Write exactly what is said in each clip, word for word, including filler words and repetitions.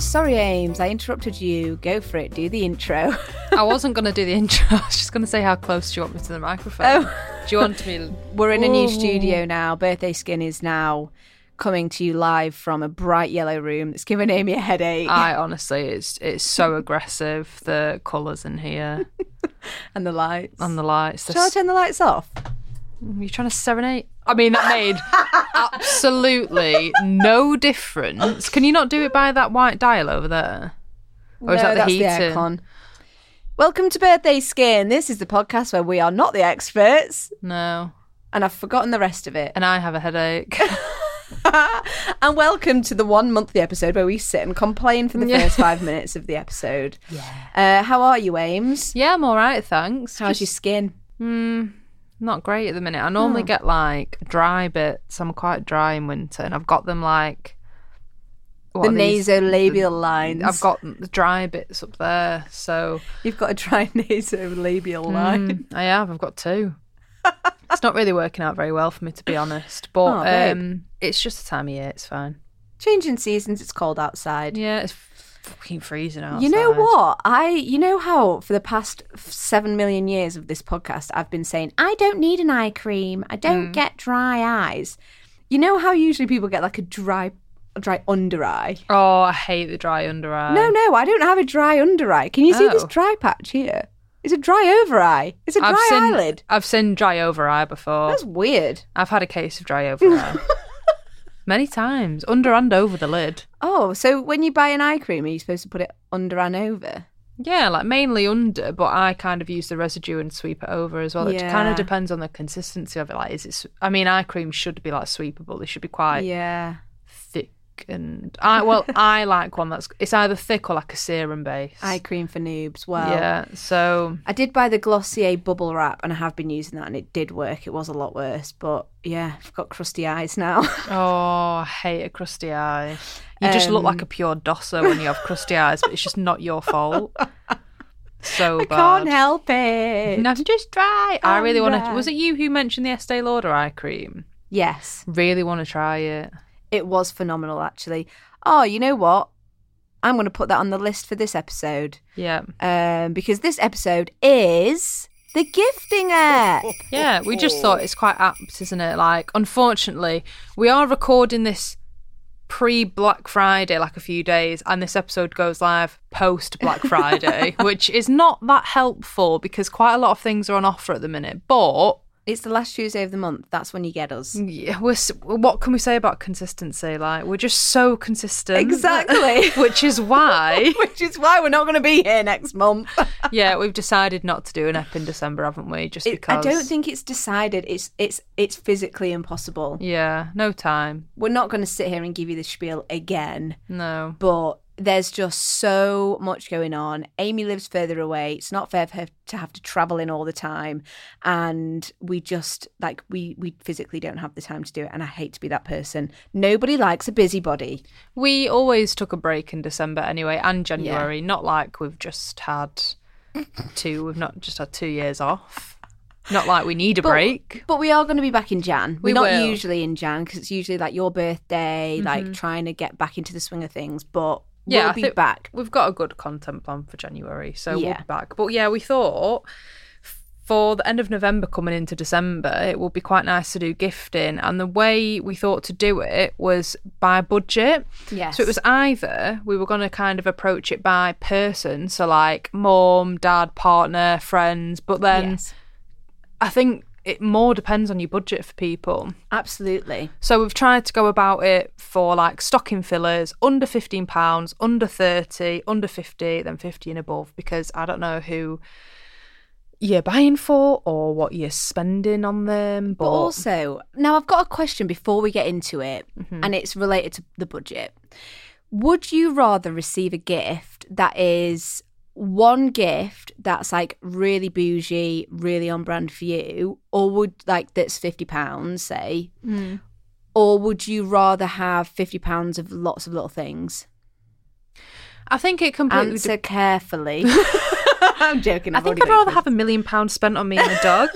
sorry, Ames, I interrupted you. Go for it. Do the intro. I wasn't going to do the intro. I was just going to say how close do you want me to the microphone. Oh. Do you want me... We're in a Ooh. new studio now. Birthday Skin is now coming to you live from a bright yellow room that's giving Amy a headache. I honestly, it's it's so aggressive, the colours in here. And the lights. And the lights. Shall I turn the lights off? You're trying to serenade? I mean, that made absolutely no difference. Can you not do it by that white dial over there? Or no, is that the that's heating? the aircon. Welcome to Birthday Skin. This is the podcast where we are not the experts. No. And I've forgotten the rest of it. And I have a headache. And welcome to the one monthly episode where we sit and complain for the Yeah. first five minutes of the episode. Yeah. Uh, how are you, Ames? Yeah, I'm all right, thanks. How's Just, your skin? Hmm, not great at the minute. I normally Oh. get like dry bits. I'm quite dry in winter, and I've got them like what The are these? nasolabial lines. I've got the dry bits up there, so You've got a dry nasolabial line. mm, I have. I've got two. It's not really working out very well for me, to be honest. But Oh, babe. um, it's just the time of year. It's fine. Changing seasons. It's cold outside. Yeah, it's fucking freezing outside. You know what? I, you know how for the past seven million years of this podcast, I've been saying, I don't need an eye cream. I don't Mm. get dry eyes. You know how usually people get like a dry, a dry under eye? Oh, I hate the dry under eye. No, no, I don't have a dry under eye. Can you see this Oh. dry patch here? It's a dry over eye. It's a dry I've seen, eyelid. I've seen dry over eye before. That's weird. I've had a case of dry over eye. Many times. Under and over the lid. Oh, so when you buy an eye cream, are you supposed to put it under and over? Yeah, like mainly under, but I kind of use the residue and sweep it over as well. It Yeah. kind of depends on the consistency of it. Like, is it? s- I mean, eye cream should be like sweepable. They should be quite Yeah. thick, and I well, I like one that's it's either thick or like a serum base. Eye cream for noobs. Well, yeah. So I did buy the Glossier bubble wrap and I have been using that and it did work. It was a lot worse, but yeah, I've got crusty eyes now. oh, I hate a crusty eye. You just look Um, like a pure dosser when you have crusty eyes, but it's just not your fault. So I bad. can't help it. No, I'm just dry. I I'm really want to. dry. Was it you who mentioned the Estee Lauder eye cream? Yes, Really want to try it. it was phenomenal actually. Oh, you know what? I'm going to put that on the list for this episode Yeah. um, because this episode is the gifting app. Yeah, we just thought it's quite apt, isn't it? Like, unfortunately, we are recording this pre-Black Friday, like a few days, and this episode goes live post-Black Friday, which is not that helpful because quite a lot of things are on offer at the minute. But It's the last Tuesday of the month. That's when you get us. yeah, we're, s- what can we say about consistency? Like, we're just so consistent. Exactly. Which is why, Which is why we're not going to be here next month. yeah, we've decided not to do an ep in December, haven't we? Just It- because. I don't think it's decided. It's it's it's physically impossible. Yeah, no time. We're not going to sit here and give you the spiel again, No. but there's just so much going on. Amy lives further away. It's not fair for her to have to travel in all the time, and we just like we we physically don't have the time to do it. And I hate to be that person. Nobody likes a busybody. We always took a break in December anyway, and January. Not like we've just had two. We've not just had two years off. Not like we need a But- break. But we are going to be back in Jan. We're We not will. usually in Jan because it's usually like your birthday, like trying to get back into the swing of things. But Yeah, we'll I be think back. We've got a good content plan for January, so we'll Yeah. be back. But yeah, we thought for the end of November coming into December, it would be quite nice to do gifting. And the way we thought to do it was by budget. Yes. So it was either we were going to kind of approach it by person, so like mum, dad, partner, friends, but then Yes. I think it more depends on your budget for people. Absolutely. So we've tried to go about it for like stocking fillers, under fifteen pounds, under thirty, under fifty, then fifty and above, because I don't know who you're buying for or what you're spending on them. But, But also, now I've got a question before we get into it, Mm-hmm. and it's related to the budget. Would you rather receive a gift that is one gift that's like really bougie, really on brand for you, or would like that's fifty pounds, say, Mm. or would you rather have fifty pounds of lots of little things? I think it completely Answer carefully. I'm joking. I I've think already I'd rather voted. have a million pounds spent on me and a dog.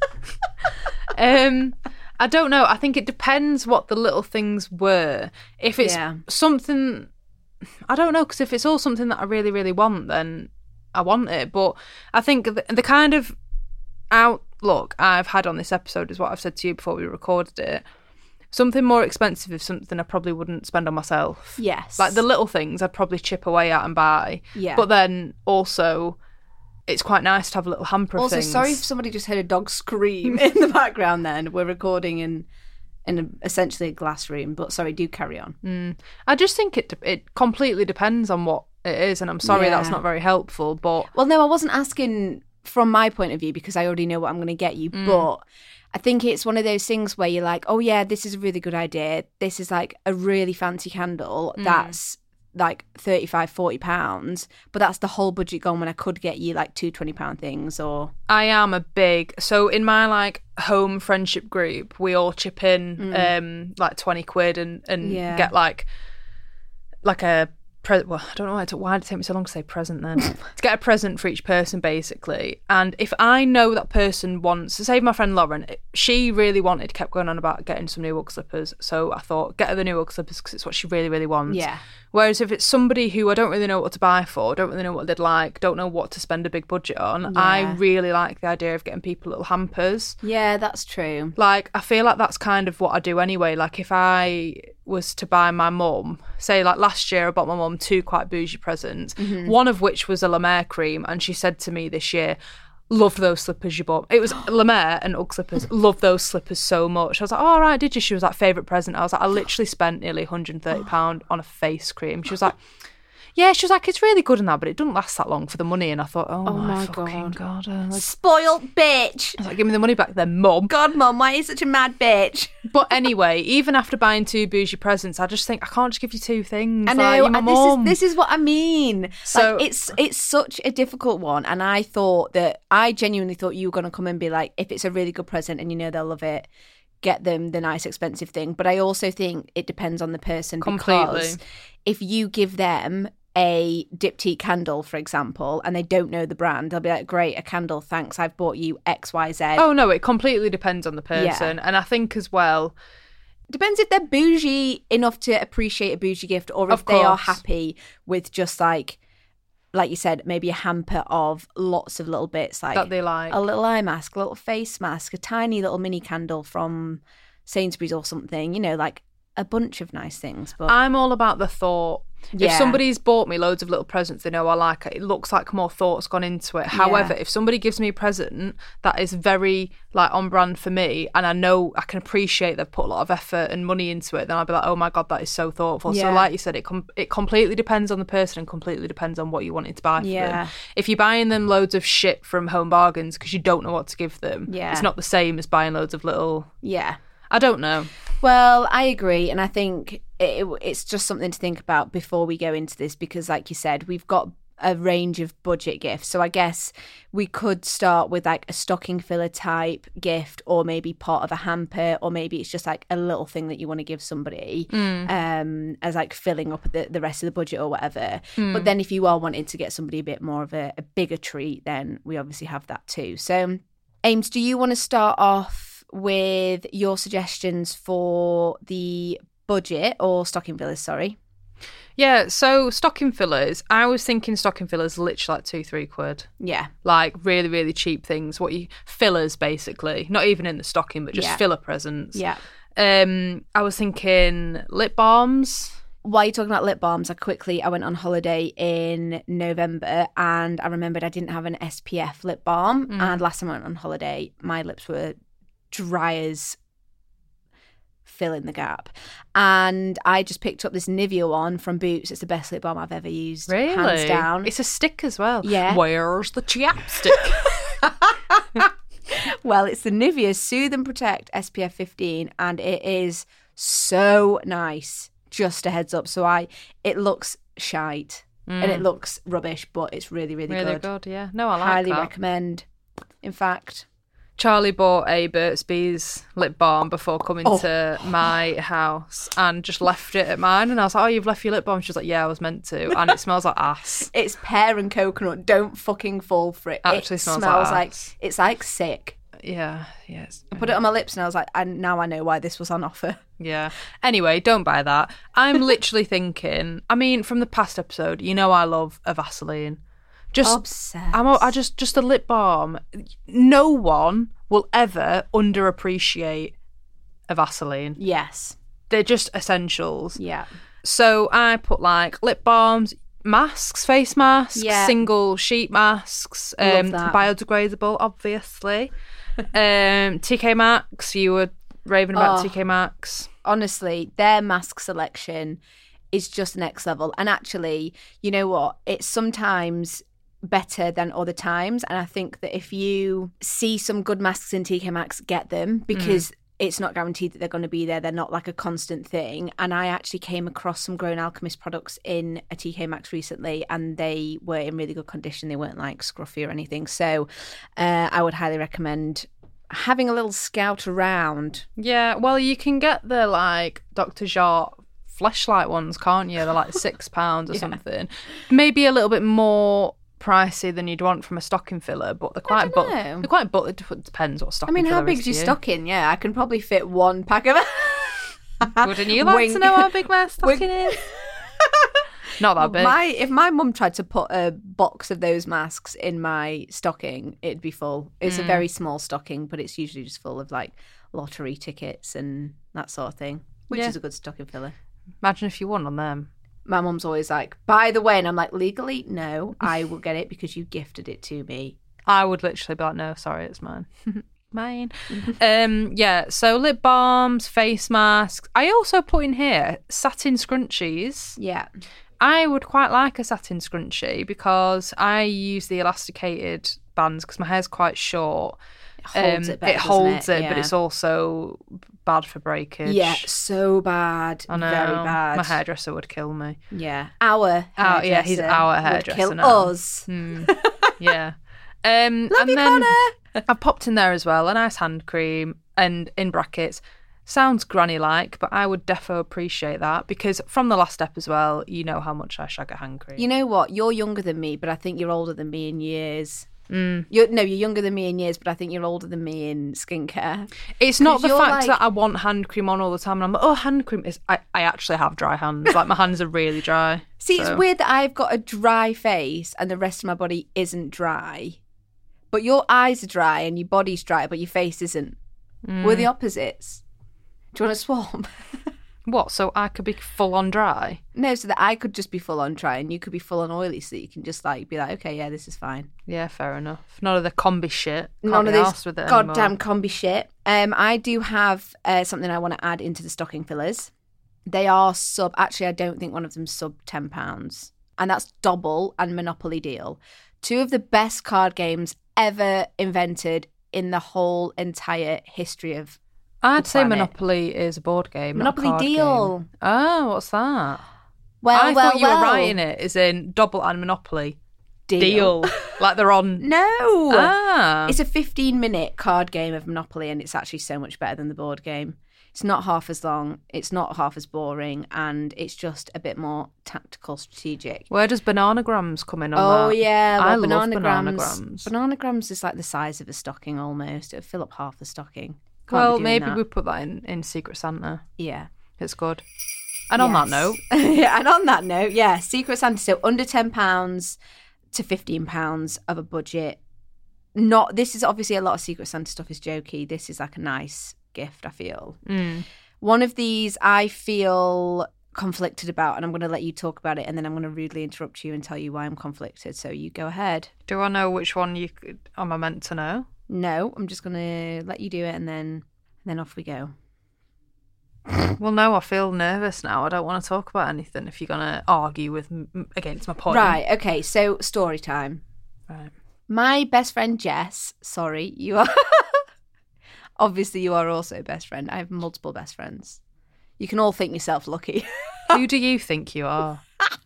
um, I don't know. I think it depends what the little things were. If it's Yeah. something, I don't know, because if it's all something that I really, really want, then I want it. But I think the, the kind of outlook I've had on this episode is what I've said to you before we recorded it. Something more expensive is something I probably wouldn't spend on myself. Yes. Like the little things I'd probably chip away at and buy. Yeah. But then also, it's quite nice to have a little hamper of also, things. sorry if somebody just heard a dog scream in the background then. We're recording in in a, essentially a glass room. But sorry, do carry on. Mm. I just think it it completely depends on what it is. And I'm sorry Yeah. that's not very helpful. But Well, no, I wasn't asking from my point of view because I already know what I'm going to get you. Mm. But I think it's one of those things where you're like, oh, yeah, this is a really good idea. This is like a really fancy candle Mm. that's like thirty-five, forty pounds. But that's the whole budget gone when I could get you like two twenty pound things or... I am a big... So in my like home friendship group, we all chip in um, like twenty quid and, and Yeah. get like like a... Pre- well, I don't know why it, took, why did it take me so long to say present then. To get a present for each person, basically. And if I know that person wants... So say my friend Lauren, she really wanted, kept going on about getting some new Ugg slippers. So I thought, get her the new Ugg slippers because it's what she really, really wants. Yeah. Whereas if it's somebody who I don't really know what to buy for, don't really know what they'd like, don't know what to spend a big budget on, I Yeah. really like the idea of getting people little hampers. Yeah, that's true. Like, I feel like that's kind of what I do anyway. Like, if I was to buy my mum, say, like last year I bought my mum two quite bougie presents, Mm-hmm. one of which was a La Mer cream, and she said to me this year, love those slippers you bought. It was La Mer and Ugg slippers. Love those slippers so much. I was like, oh, all right, did you? She was like, favourite present. I was like, I literally spent nearly one hundred thirty pounds on a face cream. She was like, yeah, she was like, it's really good and that, but it doesn't last that long for the money. And I thought, oh, Oh my, my fucking God. God. Uh, like, Spoiled bitch. I was like, give me the money back then, mum. God, Mum, why are you such a mad bitch? But anyway, even after buying two bougie presents, I just think, I can't just give you two things. I know, Like, you're my and this is mum. this is what I mean. So- like, it's it's such a difficult one, and I thought that I genuinely thought you were going to come and be like, if it's a really good present and you know they'll love it, get them the nice expensive thing. But I also think it depends on the person Completely. because if you give them a diptyque candle, for example, and they don't know the brand, they'll be like, great, a candle, thanks, I've bought you X Y Z. Oh, no, it completely depends on the person. And I think as well, Depends if they're bougie enough to appreciate a bougie gift or if Of they are course. happy with just like, like you said, maybe a hamper of lots of little bits like that they like. a little eye mask, a little face mask, a tiny little mini candle from Sainsbury's or something, you know, like a bunch of nice things. But I'm all about the thought. If Yeah. somebody's bought me loads of little presents they know I like, it it looks like more thought's gone into it. However, if somebody gives me a present that is very like on brand for me and I know I can appreciate they've put a lot of effort and money into it, then I'll be like, oh my God, that is so thoughtful. So Yeah. like you said, it com- it completely depends on the person and completely depends on what you wanted to buy for Yeah. them. If you're buying them loads of shit from Home Bargains because you don't know what to give them, Yeah. it's not the same as buying loads of little... yeah. I don't know. Well, I agree. And I think it, it's just something to think about before we go into this because, like you said, we've got a range of budget gifts. So I guess we could start with like a stocking filler type gift or maybe part of a hamper or maybe it's just like a little thing that you want to give somebody um, as like filling up the, the rest of the budget or whatever. But then if you are wanting to get somebody a bit more of a, a bigger treat, then we obviously have that too. So Ames, do you want to start off with your suggestions for the budget or stocking fillers, sorry? Yeah, so stocking fillers, I was thinking stocking fillers literally like two, three quid. Yeah. Like really, really cheap things. What you fillers basically. Not even in the stocking, but just Yeah. filler presents. Yeah. Um I was thinking lip balms. While you're talking about lip balms, I quickly, I went on holiday in November and I remembered I didn't have an S P F lip balm. And last time I went on holiday, my lips were dry as fill in the gap. And I just picked up this Nivea one from Boots. It's the best lip balm I've ever used. Really? Hands down. It's a stick as well. Yeah. Where's the chapstick? Well, it's the Nivea Soothe and Protect S P F fifteen and it is so nice. Just a heads up. So I, it looks shite and it looks rubbish, but it's really, really, really good. good, yeah. No, I like Highly that. recommend. In fact, Charlie bought a Burt's Bees lip balm before coming Oh. to my house and just left it at mine. And I was like, oh, you've left your lip balm? She was like, yeah, I was meant to. And it smells like ass. it's pear and coconut. Don't fucking fall for it. Actually it smells smells like like ass. it's like sick. Yeah, yes. I put it on my lips and I was like, and now I know why this was on offer. Yeah. Anyway, don't buy that. I'm literally thinking, I mean, from the past episode, you know I love a Vaseline. Just, Obsessed. I'm, a- I just, just a lip balm. No one will ever underappreciate a Vaseline. Yes. They're just essentials. Yeah. So I put like lip balms, masks, face masks, Yeah. single sheet masks, Love um, that. biodegradable, obviously. um, T K Maxx, you were raving about Oh. T K Maxx. Honestly, their mask selection is just next level. And actually, you know what? It's sometimes better than other times. And I think that if you see some good masks in T K Maxx, get them because it's not guaranteed that they're going to be there. They're not like a constant thing. And I actually came across some Grown Alchemist products in a T K Maxx recently and they were in really good condition. They weren't like scruffy or anything. So uh, I would highly recommend having a little scout around. Yeah, well, you can get the like Doctor Jart fleshlight ones, can't you? They're like six pounds or Yeah. something. Maybe a little bit more pricey than you'd want from a stocking filler, but they're quite. don't But know. they're quite. But it dep- depends what I stocking. mean, how filler is big's to your you. stocking? Yeah, I can probably fit one pack of it. Wouldn't you like Wink. to know how big my stocking Wink. is? Not that big. My if my mum tried to put a box of those masks in my stocking, it'd be full. It's a Mm. very small stocking, but it's usually just full of like lottery tickets and that sort of thing, which Yeah. is a good stocking filler. Imagine if you won on them. My mum's always like, by the way, and I'm like, legally, no, I will get it because you gifted it to me. I would literally be like, no, sorry, it's mine. Mine. um, yeah, so lip balms, face masks. I also put in here satin scrunchies. Yeah. I would quite like a satin scrunchie because I use the elasticated bands because my hair's quite short. It holds Um, it better, it holds doesn't it, it? but Yeah. it's also bad for breakage. Yeah, so bad. I know. Very bad. My hairdresser would kill me. Yeah. Our Our- yeah, he's hairdresser our would hairdresser kill now. us. Hmm. Yeah. Um, Love and you, then Connor. I've popped in there as well a nice hand cream and in brackets. Sounds granny-like, but I would defo appreciate that because from the last step as well, you know how much I shag a hand cream. You know what? You're younger than me, but I think you're older than me in years. Mm. You're, no, you're younger than me in years, but I think you're older than me in skincare. It's not the you're fact like- that I want hand cream on all the time and I'm like, oh, hand cream is. I, I actually have dry hands. Like my hands are really dry. See, so. it's weird that I've got a dry face and the rest of my body isn't dry. But your eyes are dry and your body's dry, but your face isn't. Mm. We're the opposites. Do you want to swap? What? So I could be full on dry? No, so that I could just be full on dry and you could be full on oily, so you can just like be like, okay, yeah, this is fine. Yeah, fair enough. None of the combi shit. Can't None be of this arsed with it goddamn anymore. combi shit. Um, I do have uh, something I want to add into the stocking fillers. They are sub. Actually, I don't think one of them's sub ten pounds, and that's Dobble and Monopoly Deal, two of the best card games ever invented in the whole entire history of. I'd the say planet. Monopoly is a board game. not a Monopoly card Deal. game. Oh, what's that? Well, I well, thought you well. were writing it as in Double and Monopoly. Deal. Deal. Like they're on. No. Ah. It's a fifteen minute card game of Monopoly and it's actually so much better than the board game. It's not half as long, it's not half as boring, and it's just a bit more tactical, strategic. Where does Bananagrams come in on Oh, that? yeah. Well, I love Bananagrams. Bananagrams. Bananagrams is like the size of a stocking almost. It'll fill up half the stocking. Can't Well, be doing maybe that. we put that in, in Secret Santa. Yeah. It's good. And on that Yes. note, yeah, and on that note, yeah, Secret Santa, so under ten pounds to fifteen pounds of a budget. Not This is obviously a lot of Secret Santa stuff is jokey. This is like a nice gift, I feel. mm, One of these I feel conflicted about, and I'm going to let you talk about it, and then I'm going to rudely interrupt you and tell you why I'm conflicted. So you go ahead. do I know which one you could, am I meant to know? No, I'm just going to let you do it, and then and then off we go. Well, no, I feel nervous now. I don't want to talk about anything if you're going to argue with m- against my point. Right, okay, so story time. Right. My best friend Jess, sorry, you are... Obviously, you are also best friend. I have multiple best friends. You can all think yourself lucky. Who do you think you are?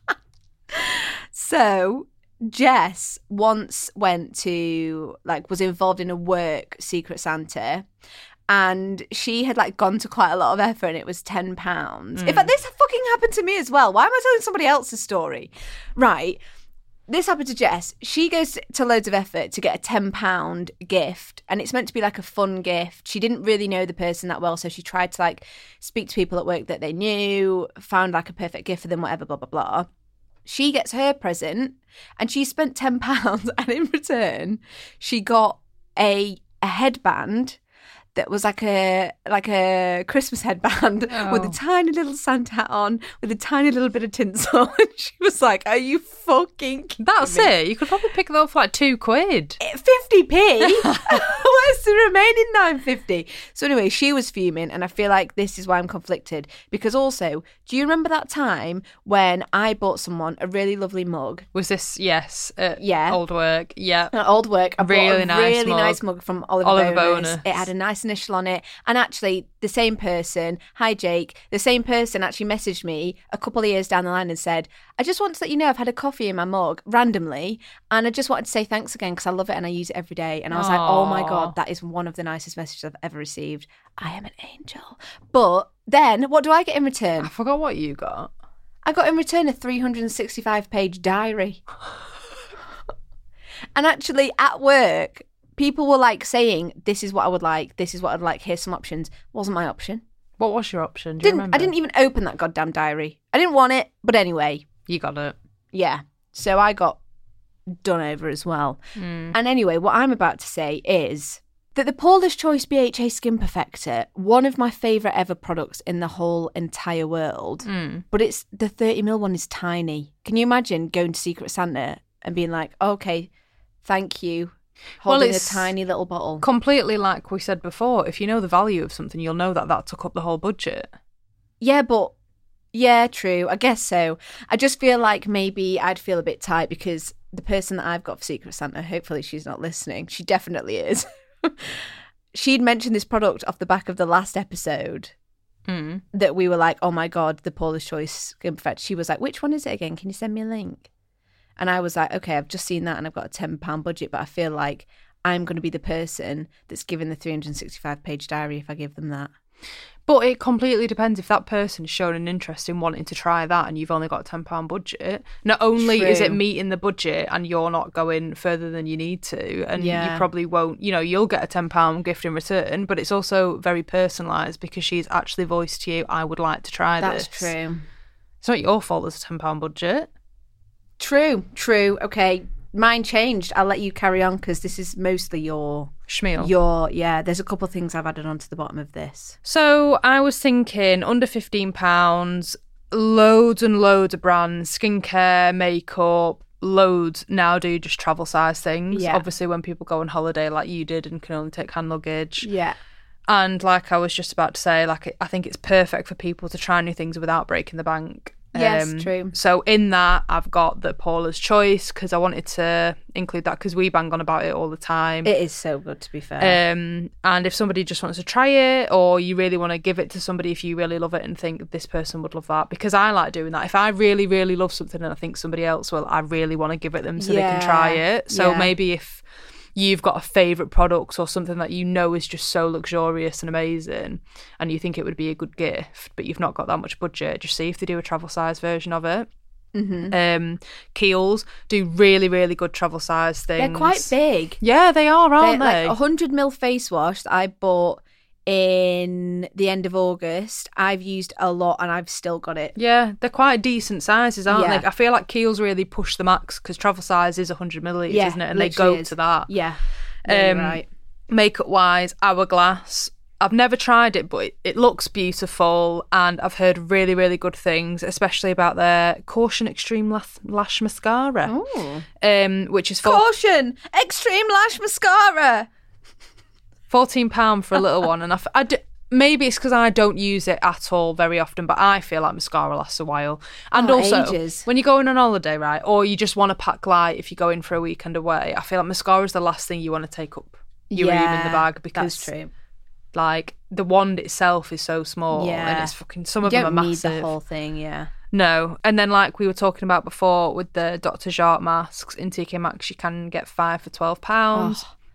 So, Jess once went to, like, was involved in a work Secret Santa, and she had, like, gone to quite a lot of effort, and it was ten pounds. In fact, this fucking happened to me as well. Why am I telling somebody else's story? Right. this happened to Jess. She goes to loads of effort to get a ten pound gift, and it's meant to be like a fun gift. She didn't really know the person that well, so she tried to like speak to people at work that they knew, found like a perfect gift for them, whatever, blah, blah, blah. She gets her present, and she spent ten pounds, and in return, she got a a headband that was like a like a Christmas headband Oh. with a tiny little Santa hat on, with a tiny little bit of tinsel. And she was like, "Are you fucking kidding That's me?" it. You could probably pick that up for like two quid. fifty p? Where's the remaining nine fifty? So anyway, she was fuming, and I feel like this is why I'm conflicted. Because also, do you remember that time when I bought someone a really lovely mug? Was this, yes, at Yeah. old work? Yeah. At old work, I Really bought a nice really mug. nice mug from Oliver, Oliver Bonus. Bonus. It had a nice initial on it. And actually, the same person, hi Jake, the same person actually messaged me a couple of years down the line and said, I just want to let you know I've had a coffee in my mug randomly, and I just wanted to say thanks again because I love it and I use it every day. And I was like, oh my Aw. God, that is one of the nicest messages I've ever received. I am an angel. But then, what do I get in return? I forgot what you got. I got in return a three hundred sixty-five page diary. And actually, at work, people were like saying, this is what I would like, this is what I'd like, here's some options. Wasn't my option. What was your option? Do you Didn't remember? I didn't even open that goddamn diary. I didn't want it, but anyway, You got it. yeah. So I got done over as well. Mm. And anyway, what I'm about to say is that the Paula's Choice B H A Skin Perfector, one of my favourite ever products in the whole entire world, Mm. but it's the thirty mil one is tiny. Can you imagine going to Secret Santa and being like, okay, thank you, Well, holding it's a tiny little bottle? Completely like we said before, if you know the value of something, you'll know that that took up the whole budget. Yeah, but yeah, true. I guess so. I just feel like maybe I'd feel a bit tight because the person that I've got for Secret Santa, hopefully she's not listening. She definitely is. She'd mentioned this product off the back of the last episode Mm. that we were like, oh my God, the Paula's Choice Skin Perfect. She was like, which one is it again? Can you send me a link? And I was like, okay, I've just seen that and I've got a ten pound budget, but I feel like I'm going to be the person that's given the three hundred sixty-five page diary if I give them that. But it completely depends if that person is showing an interest in wanting to try that and you've only got a ten pound budget. Not only is it True. meeting the budget and you're not going further than you need to, and Yeah. you probably won't, you know, you'll get a ten pound gift in return, but it's also very personalised because she's actually voiced to you, I would like to try That's this. true. It's not your fault there's a ten pound budget. True, true. Okay, mine changed. I'll let you carry on because this is mostly your, Schmeal. your, yeah, there's a couple of things I've added onto the bottom of this. So I was thinking under fifteen pounds, loads and loads of brands, skincare, makeup, loads now do just travel size things. Yeah. Obviously when people go on holiday like you did and can only take hand luggage. Yeah. And like I was just about to say, like I think it's perfect for people to try new things without breaking the bank. Yes, true. So in that, I've got the Paula's Choice because I wanted to include that because we bang on about it all the time. It is so good, to be fair. Um, and if somebody just wants to try it, or you really want to give it to somebody if you really love it and think this person would love that, because I like doing that. If I really, really love something and I think somebody else will, I really want to give it them so they Yeah, can try it. So yeah. maybe if you've got a favourite product or something that you know is just so luxurious and amazing and you think it would be a good gift, but you've not got that much budget, just see if they do a travel size version of it. Mm-hmm. Um, Kiehl's do really, really good travel size things. They're quite big. Yeah, they are, aren't They're they? like a one hundred mil face wash that I bought in the end of August. I've used a lot and I've still got it. Yeah, they're quite decent sizes, aren't Yeah. they? I feel like Kiehl's really push the max because travel size is one hundred millilitres, Yeah, isn't it? And they literally go is. to that. Yeah. Yeah, you're Um, right. Makeup wise, Hourglass. I've never tried it, but it, it looks beautiful, and I've heard really, really good things, especially about their Caution Extreme Lash, Lash Mascara, Oh. um, which is for Caution! Extreme Lash Mascara! fourteen pounds for a little one. And I, f- I d- maybe it's because I don't use it at all very often, but I feel like mascara lasts a while. And Oh, also, ages. when you're going on holiday, right, or you just want to pack light if you're going for a weekend away, I feel like mascara is the last thing you want to take up your room in the bag because, that's true. like, the wand itself is so small Yeah. and it's fucking, some You of them don't are need massive. the whole thing, yeah. No. And then, like we were talking about before with the Doctor Jart masks in T K Maxx, you can get five for twelve pounds. Oh,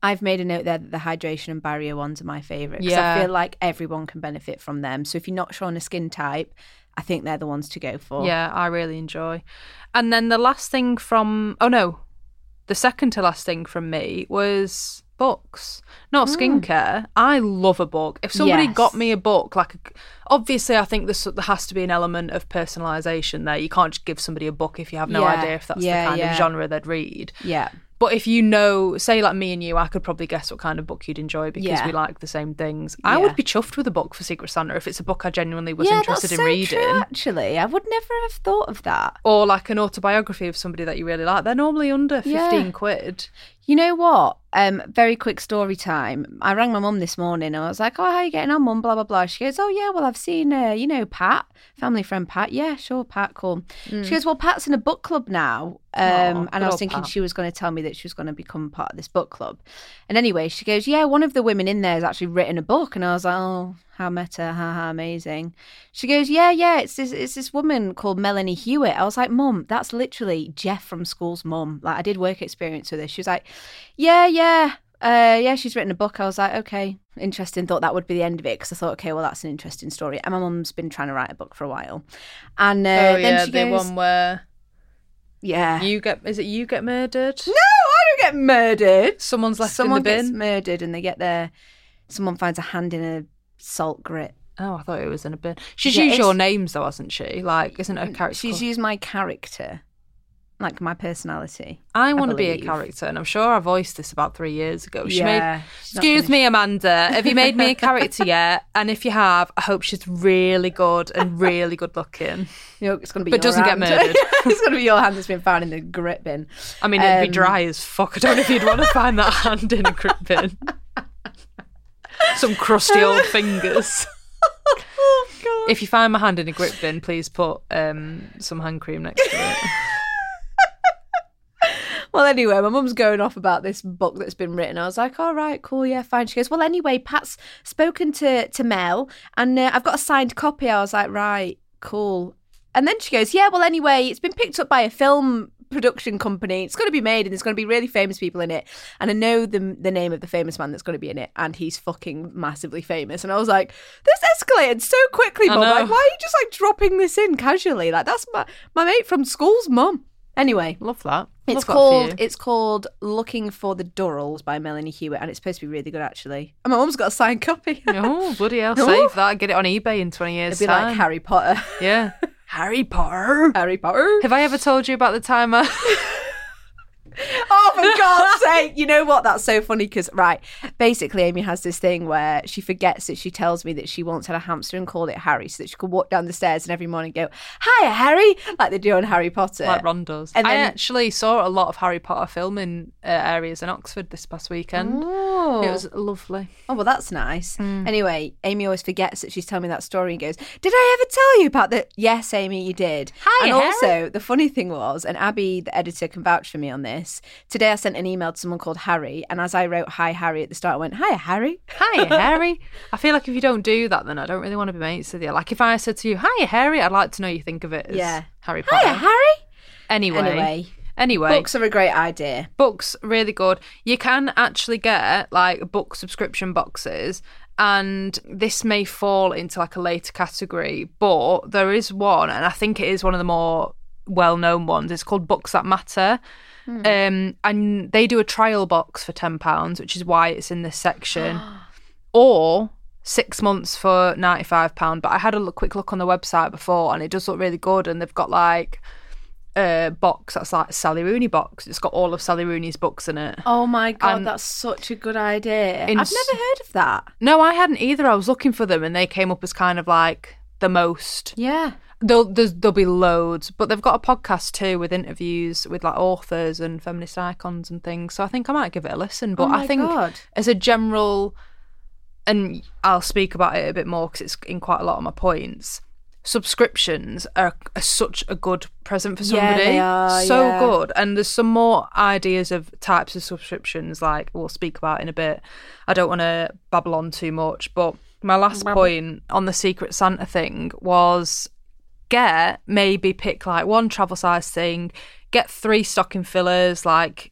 I've made a note there that the hydration and barrier ones are my favourite because Yeah. I feel like everyone can benefit from them. So if you're not sure on a skin type, I think they're the ones to go for. Yeah, I really enjoy. And then the last thing from, oh no, the second to last thing from me was books, not skincare. I love a book. If somebody Yes. got me a book, like, a, obviously I think there's, there has to be an element of personalisation there. You can't just give somebody a book if you have no Yeah. idea if that's Yeah, the kind yeah. of genre they'd read. Yeah. But if you know, say like me and you, I could probably guess what kind of book you'd enjoy because Yeah. we like the same things. I Yeah. would be chuffed with a book for Secret Santa if it's a book I genuinely was yeah, interested that's in so reading. True, actually, I would never have thought of that. Or like an autobiography of somebody that you really like. They're normally under fifteen Yeah. quid. You know what? Um, very quick story time. I rang my mum this morning. I was like, "Oh, how are you getting on, mum?" Blah blah blah. She goes, "Oh yeah, well I've seen, uh, you know, Pat, family friend Pat. Yeah, sure, Pat, cool." She goes, "Well, Pat's in a book club now." Um, Aw, and good I was old thinking Pat. she was going to tell me that she was going to become part of this book club. And anyway, she goes, "Yeah, one of the women in there has actually written a book." And I was like, "Oh, how meta, haha, amazing." She goes, "Yeah, yeah, it's this, it's this woman called Melanie Hewitt." I was like, "Mum, that's literally Jeff from school's mum." Like, I did work experience with her. She was like, "Yeah, yeah, uh, yeah, she's written a book." I was like, "Okay, interesting." Thought that would be the end of it because I thought, okay, well, that's an interesting story. And my mum's been trying to write a book for a while. And uh, oh then yeah, she the goes, one where "Yeah, you get, is it you get murdered? no, I don't get murdered." Someone's left Someone in the gets bin. murdered and they get their, someone finds a hand in a salt grit. Oh, I thought it was in a bin. She's Yeah, used your it's- names though, hasn't she? Like, isn't her character? She's called- used my character, like my personality. I want to be a believe. character, and I'm sure I voiced this about three years ago. She Yeah, made, she's not excuse finished. me, Amanda, have you made me a character yet? And if you have, I hope she's really good and really good looking. You know, it's going to be But your doesn't get hand. murdered. It's going to be your hand that's been found in the grit bin. I mean, it'd be Um, dry as fuck. I don't know if you'd want to find that hand in a crypt bin. Some crusty old fingers. Oh, God. If you find my hand in a grip bin, please put um, some hand cream next to it. Well, anyway, my mum's going off about this book that's been written. I was like, all right, cool, yeah, fine. She goes, well, anyway, Pat's spoken to, to Mel and uh, I've got a signed copy. I was like, right, cool. And then she goes, yeah, well, anyway, it's been picked up by a film production company. It's going to be made and there's going to be really famous people in it. And I know the the name of the famous man that's going to be in it and he's fucking massively famous. And I was like, this escalated so quickly, I Mum. know. Like, why are you just like dropping this in casually? Like, that's my, my mate from school's mum. Anyway. Love that. It's Love that for called you. it's called Looking for the Durrells by Melanie Hewitt and it's supposed to be really good actually. And my mum's got a signed copy. Oh, bloody hell. Oh. Save that. Get it on eBay in twenty years' It'd be time. like Harry Potter. Yeah. Harry Potter. Harry Potter. Have I ever told you about the time I... Oh, for God's sake. You know what? That's so funny because, right, basically Amy has this thing where she forgets that she tells me that she once had a hamster and called it Harry so that she could walk down the stairs and every morning go, hiya, Harry, like they do on Harry Potter. Like Ron does. And I then- actually saw a lot of Harry Potter filming uh, areas in Oxford this past weekend. Oh. It was lovely. Oh, well, that's nice. Mm. Anyway, Amy always forgets that she's telling me that story and goes, did I ever tell you about the... Yes, Amy, you did. Hi, and Harry. also, the funny thing was, and Abby, the editor, can vouch for me on this, today I sent an email to someone called Harry, and as I wrote, hi, Harry, at the start, I went, hi, Harry. Hi, Harry. I feel like if you don't do that, then I don't really want to be mates with you. Like if I said to you, hi, Harry, I'd like to know you think of it as Yeah. Harry Potter. Hi, Harry. Anyway. Anyway, Anyway. books are a great idea. Books really good. You can actually get like book subscription boxes, and this may fall into like a later category, but there is one, and I think it is one of the more well-known ones. It's called Books That Matter. Um, and they do a trial box for ten pounds, which is why it's in this section, or six months for ninety-five pounds. But I had a look, quick look on the website before, and it does look really good. And they've got like a box that's like a Sally Rooney box. It's got all of Sally Rooney's books in it. Oh my God, And- that's such a good idea. In I've s- never heard of that. No, I hadn't either. I was looking for them, and they came up as kind of like the most. Yeah. There'll, there's, there'll be loads, but they've got a podcast too with interviews with like authors and feminist icons and things. So I think I might give it a listen. But Oh my I think God. as a general, and I'll speak about it a bit more because it's in quite a lot of my points. Subscriptions are, are such a good present for Yeah, somebody. they are, so yeah. good. And there's some more ideas of types of subscriptions, like we'll speak about in a bit. I don't want to babble on too much, but my last point on the Secret Santa thing was get maybe pick like one travel size thing, get three stocking fillers, like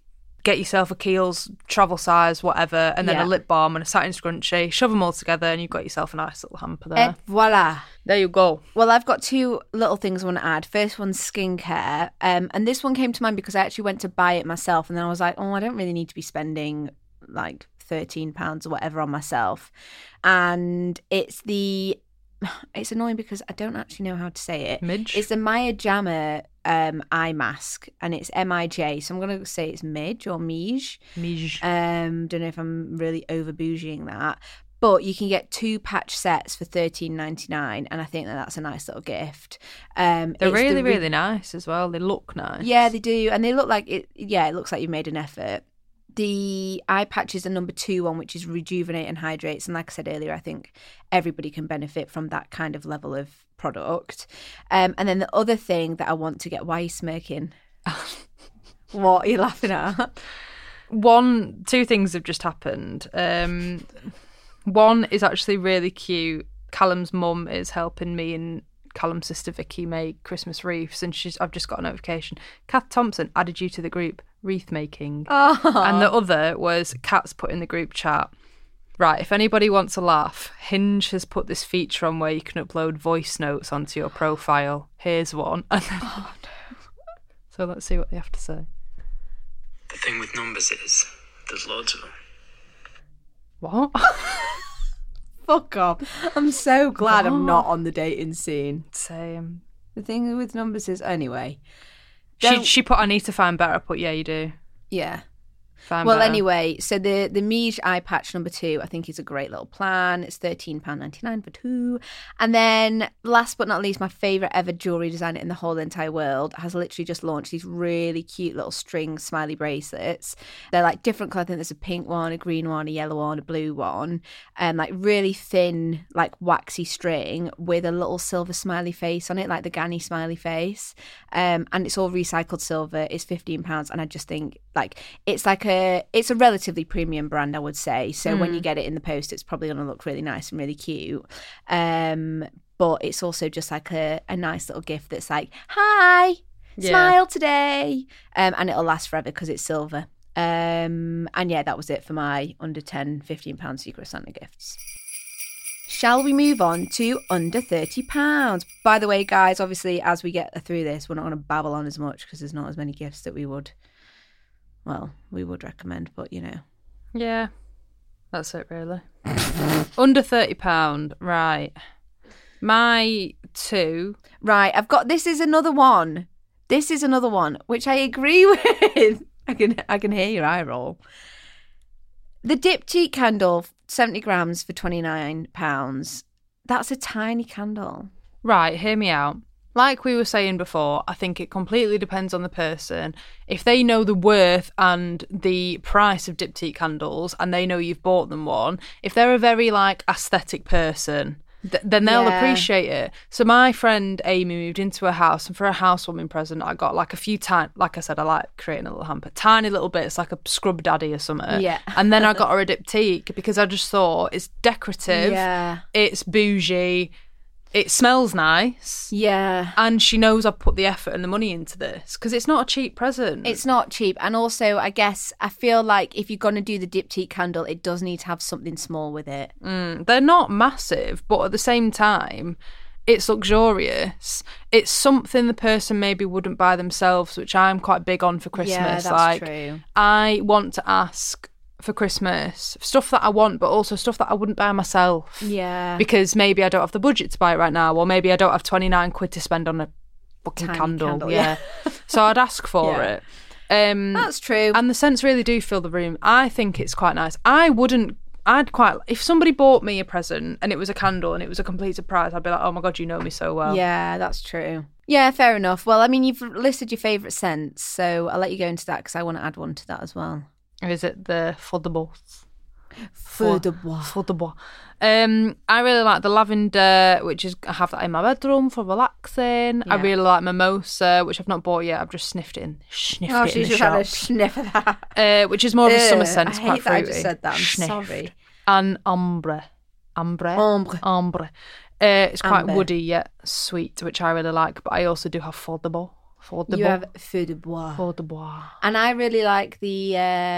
get yourself a Kiehl's travel size, whatever, and then Yeah. a lip balm and a satin scrunchie, shove them all together and you've got yourself a nice little hamper there. Et voila. There you go. Well, I've got two little things I want to add. First one's skincare. Um, and this one came to mind because I actually went to buy it myself and then I was like, oh, I don't really need to be spending like thirteen pounds or whatever on myself. And it's the, it's annoying because I don't actually know how to say it. Midge? It's the Maya Jama um, eye mask and it's M I J. So I'm going to say it's Midge or Mij. Mij. Um, don't know if I'm really over bougieing that. But you can get two patch sets for thirteen ninety-nine, and I think that that's a nice little gift. Um, They're it's the really, re- really nice as well. They look nice. Yeah, they do, and they look like it. Yeah, it looks like you've made an effort. The eye patch is the number two one, which is rejuvenate and hydrates, and like I said earlier, I think everybody can benefit from that kind of level of product. Um, and then the other thing that I want to get. Why are you smirking? What are you laughing at? One, two things have just happened. Um, one is actually really cute. Callum's mum is helping me and Callum's sister Vicky make Christmas wreaths, and she's. I've just got a notification. Kath Thompson added you to the group wreath making, Oh. and the other was Kat's put in the group chat. Right, if anybody wants a laugh, Hinge has put this feature on where you can upload voice notes onto your profile. Here's one. Oh, no. So let's see what they have to say. The thing with numbers is, there's loads of them. What? Fuck off. I'm so glad I'm not on the dating scene. Same. The thing with numbers is, anyway. She Don't- she put I need to find better. I put yeah you do. Yeah. Find Well, better. anyway, so the the Mij eye patch number two, I think is a great little plan. It's thirteen pounds ninety-nine for two. And then last but not least, my favourite ever jewellery designer in the whole entire world has literally just launched these really cute little string smiley bracelets. They're like different colours. I think there's a pink one, a green one, a yellow one, a blue one. And like really thin, like waxy string with a little silver smiley face on it, like the Gani smiley face. Um, and it's all recycled silver. It's fifteen pounds. And I just think like it's like a it's a relatively premium brand, I would say. So mm. when you get it in the post, it's probably going to look really nice and really cute. Um, but it's also just like a, a nice little gift that's like, hi, Yeah. smile today. Um, and it'll last forever because it's silver. Um, and yeah, that was it for my under ten, fifteen pound Secret Santa gifts. Shall we move on to under thirty pounds? By the way, guys, obviously, as we get through this, we're not going to babble on as much because there's not as many gifts that we would, well, we would recommend, but you know. Yeah, that's it really. Under thirty pounds, right. My two. Right, I've got, this is another one. This is another one, which I agree with. I can I can hear your eye roll. The Diptyque candle, seventy grams for twenty-nine pounds. That's a tiny candle. Right, hear me out. Like we were saying before, I think it completely depends on the person. If they know the worth and the price of Diptyque candles and they know you've bought them one, if they're a very like aesthetic person, th- then they'll Yeah. appreciate it. So my friend Amy moved into a house, and for a housewarming present, I got like a few tiny, like I said, I like creating a little hamper, tiny little bits, like a scrub daddy or something. Yeah. And then I got her a Diptyque because I just thought it's decorative, Yeah. it's bougie, it smells nice. Yeah. And she knows I've put the effort and the money into this because it's not a cheap present. It's not cheap. And also, I guess, I feel like if you're going to do the Diptyque candle, it does need to have something small with it. Mm, they're not massive, but at the same time, it's luxurious. It's something the person maybe wouldn't buy themselves, which I'm quite big on for Christmas. Yeah, that's like, true. I want to ask for Christmas stuff that I want, but also stuff that I wouldn't buy myself. Yeah. Because maybe I don't have the budget to buy it right now, or maybe I don't have twenty-nine quid to spend on a fucking Tiny candle. candle, yeah. So I'd ask for Yeah. it. Um, That's true. And the scents really do fill the room. I think it's quite nice. I wouldn't, I'd quite, if somebody bought me a present and it was a candle and it was a complete surprise, I'd be like, oh my God, you know me so well. Yeah, that's true. Yeah, fair enough. Well, I mean, you've listed your favourite scents, so I'll let you go into that because I want to add one to that as well. Or is it the Feu de Bois? Feu de bois. Feu de Bois. Um, I really like the lavender, which is, I have that in my bedroom for relaxing. I Yeah. really like mimosa, which I've not bought yet. I've just sniffed it in, sniffed Oh, it in she's the just had a shop. sniff of that. Uh, which is more of a summer Ugh, scent. I It's hate quite that I fruity. just said that. I'm Sniffed. sorry. And ombre. Ombre? Ombre. Ombre. Uh, it's quite Amber. woody yet sweet, which I really like, but I also do have Feu de Bois. Feu de You bois. have feu de bois. Feu de bois. And I really like the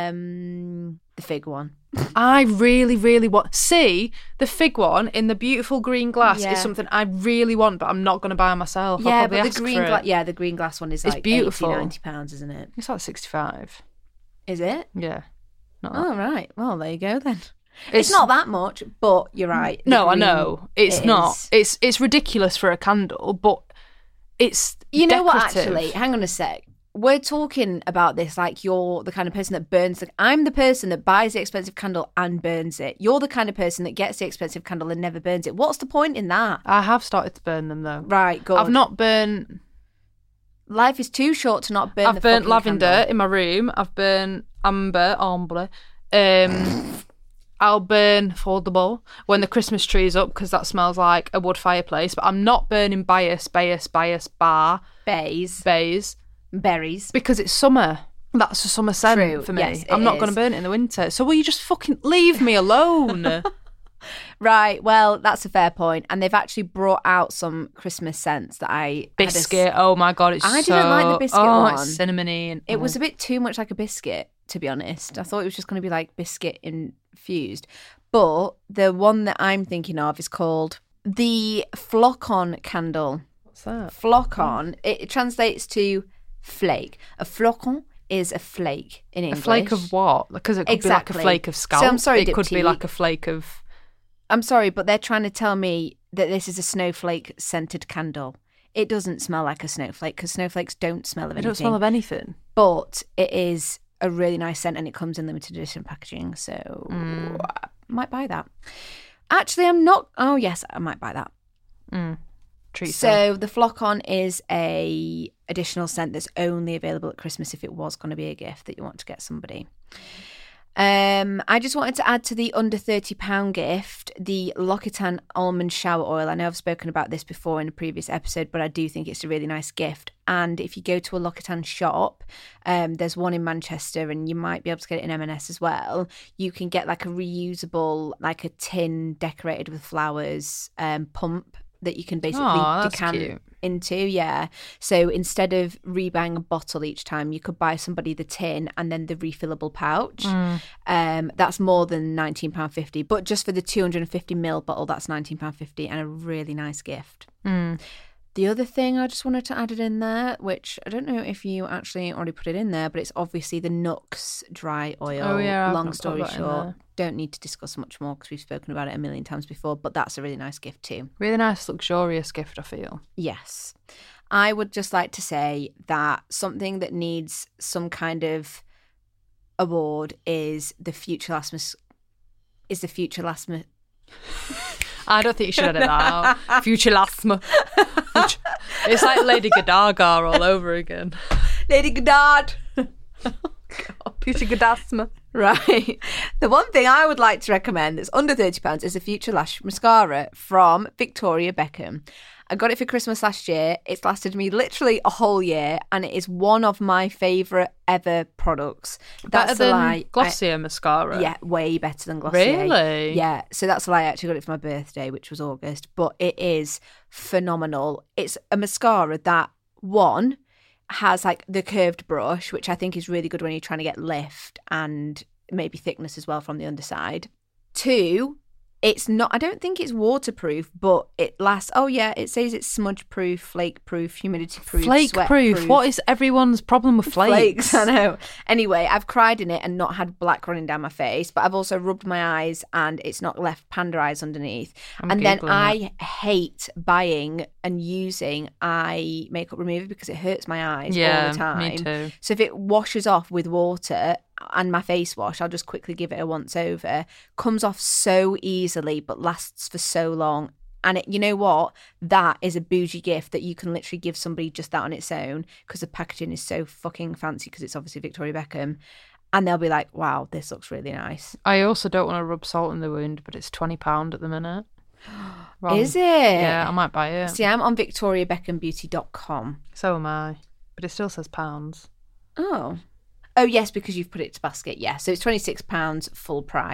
um the fig one. I really, really want. See, the fig one in the beautiful green glass Yeah. is something I really want, but I'm not going to buy myself. I'll Yeah, probably but the ask green for glass. it. Yeah, the green glass one is It's like beautiful. eighty, ninety pounds, isn't it? It's like sixty-five. Is it? Yeah. Not that. Oh right. Well, there you go then. It's, It's, not that much, but you're right. The No, I green- know it's it not. is. It's it's ridiculous for a candle, but it's You know what? decorative. Actually, hang on a sec. We're talking about this like you're the kind of person that burns the. I'm the person that buys the expensive candle and burns it. You're the kind of person that gets the expensive candle and never burns it. What's the point in that? I have started to burn them though. Right, good. I've not burnt. Life is too short to not burn. I've the burnt fucking lavender candle. in my room. I've burnt amber, ambre. Um, I'll burn foldable when the Christmas tree's up because that smells like a wood fireplace. But I'm not burning bias, bias, bias, bar, Bays, bays berries. because it's summer. That's a summer scent True, for me. yes, it I'm not going is. to burn it in the winter. So will you just fucking leave me alone? Right. Well, that's a fair point. And they've actually brought out some Christmas scents that I had a s- Biscuit. Oh my god, it's I so... didn't like the biscuit oh, one. it's cinnamony. And, It was a bit too much like a biscuit, to be honest. I thought it was just going to be like biscuit infused. But the one that I'm thinking of is called the Flocon candle. What's that? Flocon, it, it translates to flake. A flocon is a flake in A English. flake of what? Because it could be like Exactly. a flake of So scalp. I'm sorry, it could be Dipty. like a flake of... I'm sorry, but they're trying to tell me that this is a snowflake scented candle. It doesn't smell like a snowflake because snowflakes don't smell of It anything. don't smell of anything. But it is a really nice scent and it comes in limited edition packaging. So Mm. I might buy that. Actually, I'm not. Oh, yes, I might buy that. Mm. Treat yourself. So the Flocon is a additional scent that's only available at Christmas if it was going to be a gift that you want to get somebody. Um, I just wanted to add to the under thirty pound gift the L'Occitane almond shower oil. I know I've spoken about this before in a previous episode, but I do think it's a really nice gift. And if you go to a L'Occitane shop, um, there's one in Manchester and you might be able to get it in M and S as well. You can get like a reusable, like a tin decorated with flowers um, pump that you can basically Aw, that's decant cute. into. Yeah. So instead of rebuying a bottle each time, you could buy somebody the tin and then the refillable pouch. Mm. Um, that's more than nineteen pounds fifty. But just for the two hundred fifty milliliter bottle, that's nineteen pounds fifty and a really nice gift. Mm. The other thing I just wanted to add it in there, which I don't know if you actually already put it in there, but it's obviously the Nux dry oil. Oh, yeah, I've Long not put story that in short, there. don't need to discuss much more because we've spoken about it a million times before, but that's a really nice gift too. Really nice, luxurious gift, I feel. Yes. I would just like to say that something that needs some kind of award is the Future Last Mas- is the Future Last Ma- I don't think you should edit that out. Future Lasma. It's like Lady Godiva all over again. Lady Godard. Future Godasma. Right. The one thing I would like to recommend that's under thirty pounds is the Future Lash mascara from Victoria Beckham. I got it for Christmas last year. It's lasted me literally a whole year and it is one of my favourite ever products. Better That's a than lie. Glossier mascara. I, yeah, way better than Glossier. Really? Yeah. So that's a lie. I actually got it for my birthday, which was August. But it is phenomenal. It's a mascara that, one, has like the curved brush, which I think is really good when you're trying to get lift and maybe thickness as well from the underside. Two, it's not, I don't think it's waterproof, but it lasts. Oh yeah, it says it's smudge proof, flake proof, humidity proof, Flake sweat proof. What is everyone's problem with flakes? Flakes, I know. Anyway, I've cried in it and not had black running down my face, but I've also rubbed my eyes and it's not left panda eyes underneath. I'm and then Googling I hate buying and using eye makeup remover because it hurts my eyes Yeah, all the time. me too. So if it washes off with water and my face wash, I'll just quickly give it a once over. Comes off so easily but lasts for so long. And it, you know what? That is a bougie gift that you can literally give somebody just that on its own because the packaging is so fucking fancy because it's obviously Victoria Beckham. And they'll be like, wow, this looks really nice. I also don't want to rub salt in the wound, but it's twenty pounds at the minute. Wrong. Is it? Yeah, I might buy it. See, I'm on victoria beckham beauty dot com. So am I. But it still says pounds. Oh. Oh, yes, because you've put it to basket. Yeah, so it's twenty-six pounds full price.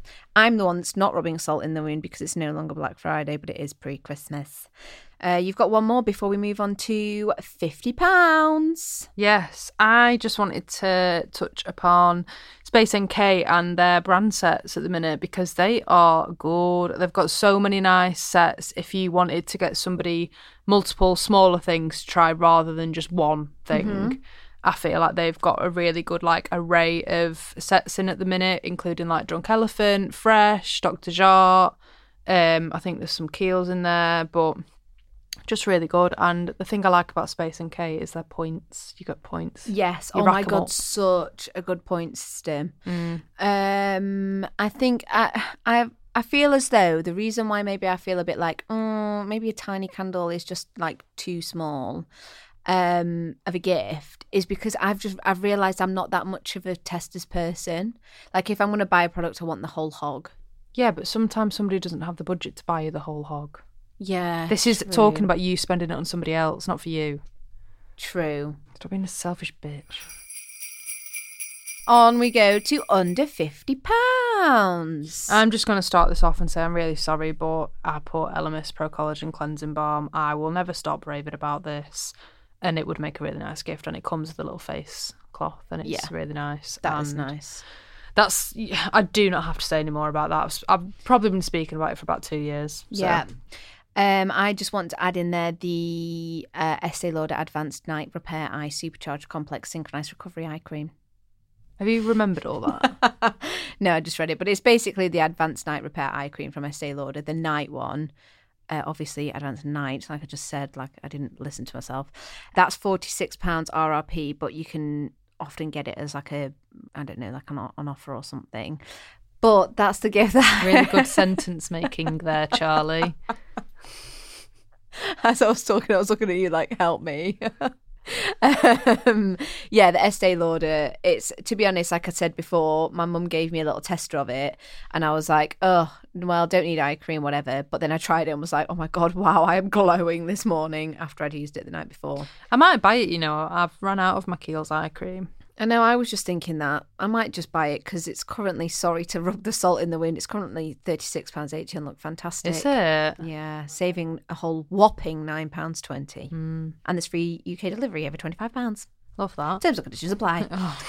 I'm the one that's not rubbing salt in the wound because it's no longer Black Friday, but it is pre-Christmas. Uh, you've got one more before we move on to fifty pounds. Yes, I just wanted to touch upon Space N K and their brand sets at the minute because they are good. They've got so many nice sets if you wanted to get somebody multiple smaller things to try rather than just one thing. Mm-hmm. I feel like they've got a really good like array of sets in at the minute, including like Drunk Elephant, Fresh, Doctor Jart. Um, I think there's some Kiehl's in there, but just really good. And the thing I like about Space N K is their points. You get points. Yes. You oh my rack 'em God, up. such a good point system. Mm. Um, I think I, I I feel as though the reason why maybe I feel a bit like, oh, maybe a tiny candle is just like too small um, of a gift is because I've just I've realised I'm not that much of a testers person. Like if I'm going to buy a product, I want the whole hog. Yeah, but sometimes somebody doesn't have the budget to buy you the whole hog. Yeah. This is true. talking about you spending it on somebody else, not for you. True. Stop being a selfish bitch. On we go to under fifty pounds. I'm just going to start this off and say I'm really sorry, but I put Elemis Pro Collagen Cleansing Balm. I will never stop raving about this, and it would make a really nice gift, and it comes with a little face cloth, and it's Yeah. really nice. That and is nice. That's, I do not have to say any more about that. I've, I've probably been speaking about it for about two years. So. Yeah. Um, I just want to add in there the uh, Estee Lauder Advanced Night Repair Eye Supercharged Complex Synchronized Recovery Eye Cream. Have you remembered all that? No, I just read it. But it's basically the Advanced Night Repair Eye Cream from Estee Lauder, the night one. Uh, obviously, Advanced Night, like I just said, like I didn't listen to myself. That's forty-six pounds R R P, but you can often get it as like a, I don't know, like an, an offer or something. But that's the gift that... Really good sentence making there, Charlie. As I was talking, I was looking at you like, help me. um, yeah, the Estee Lauder, it's, to be honest, like I said before, my mum gave me a little tester of it and I was like, oh, well, don't need eye cream, whatever. But then I tried it and was like, oh my God, wow, I am glowing this morning after I'd used it the night before. I might buy it, you know. I've run out of my Kiehl's eye cream. I know, I was just thinking that. I might just buy it because it's currently, sorry to rub the salt in the wind, it's currently thirty-six pounds eighty and look fantastic. Is it? Yeah, saving a whole whopping nine pounds twenty. Mm. And there's free U K delivery over twenty-five pounds. Love that. Terms and conditions apply.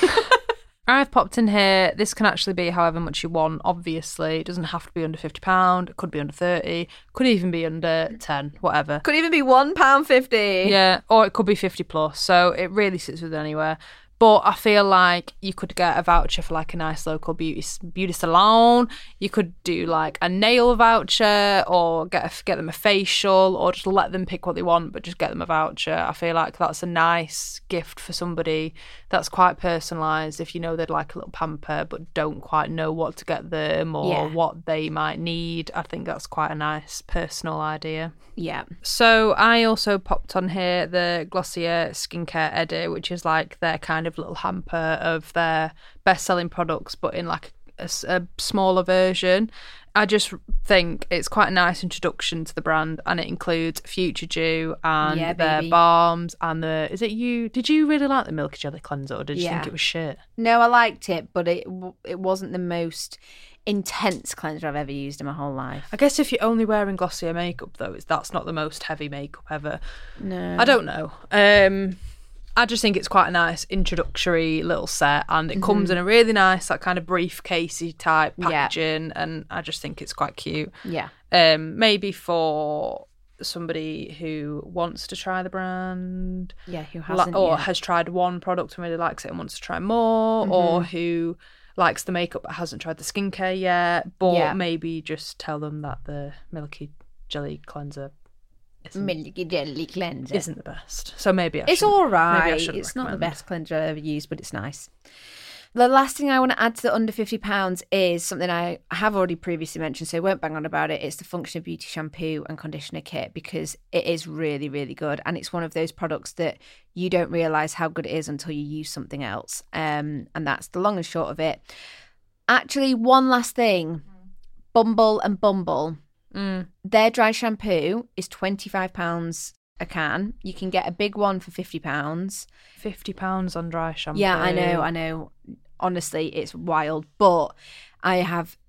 I've popped in here. This can actually be however much you want, obviously. It doesn't have to be under fifty pounds. It could be under thirty. Could even be under ten, whatever. Could even be one pound fifty. Yeah, or it could be fifty plus. So it really sits with anywhere. But I feel like you could get a voucher for like a nice local beauty beauty salon. You could do like a nail voucher or get a, get them a facial or just let them pick what they want, but just get them a voucher. I feel like that's a nice gift for somebody that's quite personalised if you know they'd like a little pamper but don't quite know what to get them or Yeah. what they might need. I think that's quite a nice personal idea. Yeah. So I also popped on here the Glossier Skincare Edit, which is like their kind of little hamper of their best-selling products, but in like a, a smaller version. I just think it's quite a nice introduction to the brand, and it includes Future Dew and Yeah, their baby. balms and the. Is it you? Did you really like the Milky Jelly cleanser, or did you Yeah. think it was shit? No, I liked it, but it w- it wasn't the most intense cleanser I've ever used in my whole life. I guess if you're only wearing Glossier makeup, though, it's that's not the most heavy makeup ever. No. I don't know. Um, I just think it's quite a nice introductory little set, and it comes in a really nice, that kind of briefcasey type Yeah. packaging, and I just think it's quite cute. Yeah. Um, maybe for somebody who wants to try the brand, Yeah, who li- hasn't or yet? has tried one product and really likes it and wants to try more, or who likes the makeup but hasn't tried the skincare yet, but Yeah. maybe just tell them that the Milky Jelly cleanser isn't, Milky Jelly cleanser. isn't the best. So maybe I It's shouldn't- all maybe I right. shouldn't It's not the recommend. best cleanser I've ever used, but it's nice. The last thing I want to add to the under fifty pounds is something I have already previously mentioned, so I won't bang on about it. It's the Function of Beauty shampoo and conditioner kit, because it is really, really good. And it's one of those products that you don't realise how good it is until you use something else. Um, and that's the long and short of it. Actually, one last thing. Bumble and Bumble. Mm. Their dry shampoo is twenty-five pounds a can. You can get a big one for fifty pounds. fifty pounds on dry shampoo. Yeah, I know, I know. Honestly, it's wild. But I have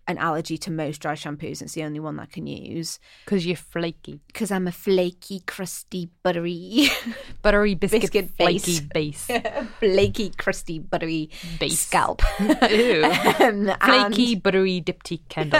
an allergy to most dry shampoos. It's the only one that I can use. Because you're flaky. Because I'm a flaky, crusty, buttery... Buttery biscuit, Biscuit flaky base. base. flaky, crusty, buttery Base. scalp. Ew. Um, Flaky, and- buttery diptyque candle.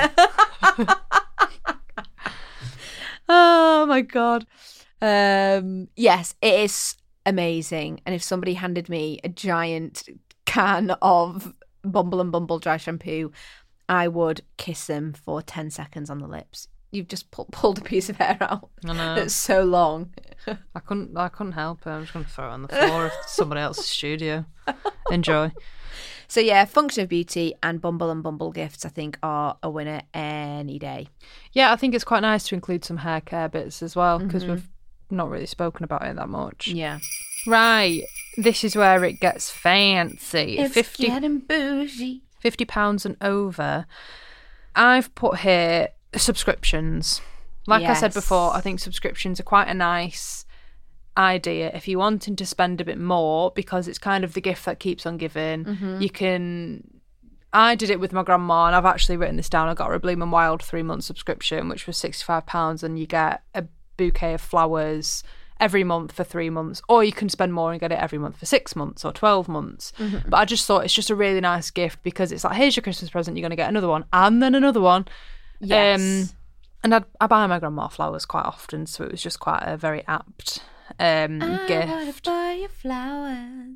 Oh my god. Um yes, it is amazing. And if somebody handed me a giant can of Bumble and Bumble dry shampoo, I would kiss them for ten seconds on the lips. You've just pull, pulled a piece of hair out. I know. That's so long. I couldn't I couldn't help it. I'm just going to throw it on the floor of somebody else's studio. Enjoy. So yeah, Function of Beauty and Bumble and Bumble gifts, I think, are a winner any day. Yeah, I think it's quite nice to include some hair care bits as well, because mm-hmm. we've not really spoken about it that much. Yeah. Right. This is where it gets fancy. It's fifty, getting bougie. fifty pounds and over. I've put here subscriptions. Like Yes. I said before, I think subscriptions are quite a nice idea if you're wanting to spend a bit more, because it's kind of the gift that keeps on giving. Mm-hmm. You can... I did it with my grandma, and I've actually written this down. I got her a Bloom and Wild three-month subscription, which was sixty-five pounds, and you get a bouquet of flowers every month for three months, or you can spend more and get it every month for six months or twelve months. Mm-hmm. But I just thought it's just a really nice gift, because it's like, here's your Christmas present, you're going to get another one, and then another one. Yes. Um, and I, I buy my grandma flowers quite often, so it was just quite a very apt um, I gift. wanna buy you flowers.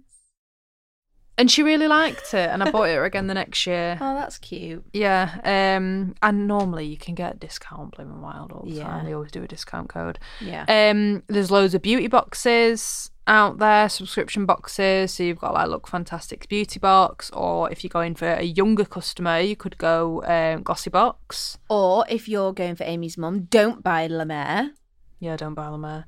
And she really liked it, and I bought it again the next year. Oh, that's cute. Yeah, um, and normally you can get a discount on Bloom and Wild all the Yeah. time. They always do a discount code. Yeah. Um, there's loads of beauty boxes out there, subscription boxes. So you've got like Look Fantastic's beauty box, or if you're going for a younger customer, you could go um, Glossy box. Or if you're going for Amy's mum, don't buy La Mer. Yeah, don't buy La Mer.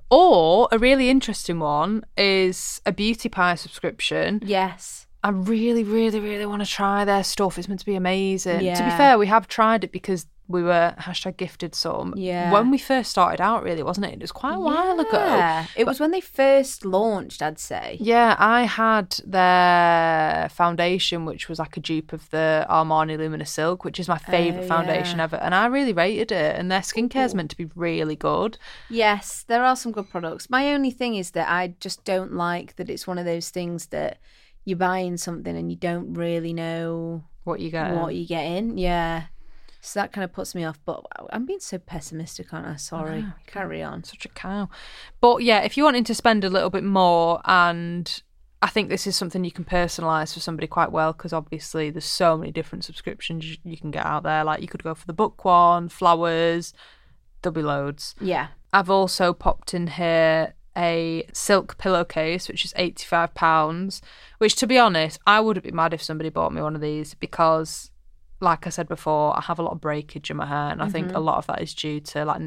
Or a really interesting one is a Beauty Pie subscription. Yes. I really, really, really want to try their stuff. It's meant to be amazing. Yeah. To be fair, we have tried it because we were hashtag gifted some. Yeah. When we first started out, really, wasn't it? It was quite a while ago. Yeah. It was when they first launched, I'd say. Yeah, I had their foundation, which was like a dupe of the Armani Lumina Silk, which is my favourite Oh, foundation yeah. ever. And I really rated it. And their skincare is meant to be really good. Yes, there are some good products. My only thing is that I just don't like that it's one of those things that you're buying something and you don't really know What you get. what you get in. Yeah. So that kind of puts me off. But I'm being so pessimistic, aren't I? Sorry. I know. Carry on. Such a cow. But yeah, if you're wanting to spend a little bit more, and I think this is something you can personalise for somebody quite well, because obviously there's so many different subscriptions you can get out there. Like you could go for the book one, flowers, there'll be loads. Yeah. I've also popped in here a silk pillowcase, which is eighty-five pounds, which, to be honest, I wouldn't be mad if somebody bought me one of these, because like I said before, I have a lot of breakage in my hair, and I think Mm-hmm. a lot of that is due to, like,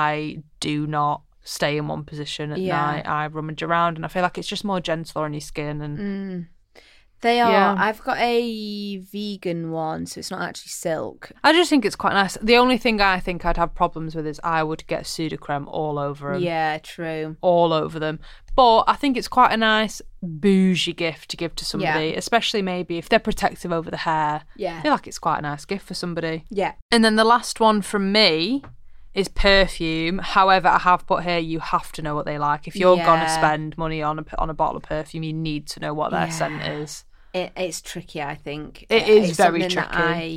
I do not stay in one position at Yeah. night. I rummage around, and I feel like it's just more gentle on your skin. And Mm. They are. Yeah. I've got a vegan one, so it's not actually silk. I just think it's quite nice. The only thing I think I'd have problems with is I would get pseudocreme all over them. Yeah, true. All over them. But I think it's quite a nice bougie gift to give to somebody, Yeah. especially maybe if they're protective over the hair. Yeah. I feel like it's quite a nice gift for somebody. Yeah. And then the last one from me is perfume. However, I have put here, you have to know what they like. If you're Yeah. going to spend money on a, on a bottle of perfume, you need to know what their Yeah. scent is. It, it's tricky, I think. It Uh, is it's very something that tricky. I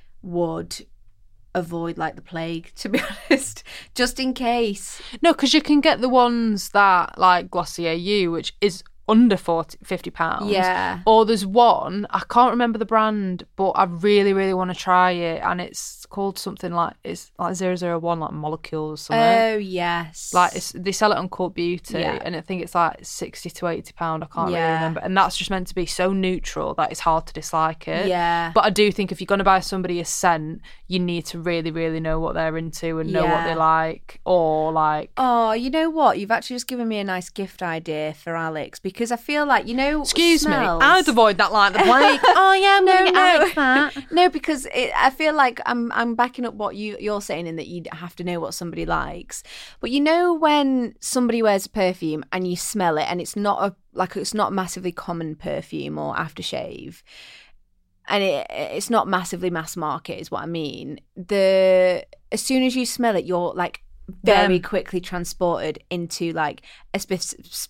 would avoid like the plague, to be honest, just in case. No, because you can get the ones that, like Glossier U, which is under forty, fifty pounds. Yeah. Or there's one, I can't remember the brand, but I really, really want to try it. And it's called something like, it's like zero zero one, like molecules or something. Oh, yes. Like it's, they sell it on Cult Beauty, Yeah. and I think it's like sixty to eighty pound. I can't Yeah. really remember, and that's just meant to be so neutral that it's hard to dislike it. Yeah. But I do think if you're going to buy somebody a scent, you need to really, really know what they're into and know what Yeah. they like, or like. Oh, you know what? You've actually just given me a nice gift idea for Alex, because I feel like, you know, Excuse smells... me, I'd avoid that like the plague. Oh yeah, I'm No, gonna get no. Alex that. No, because it, I feel like I'm I'm backing up what you you're saying in that you have to know what somebody likes. But you know when somebody wears a perfume and you smell it and it's not a like it's not a massively common perfume or aftershave, and it, it's not massively mass market is what I mean. The as soon as you smell it, you're like very Them. quickly transported into like a, spe-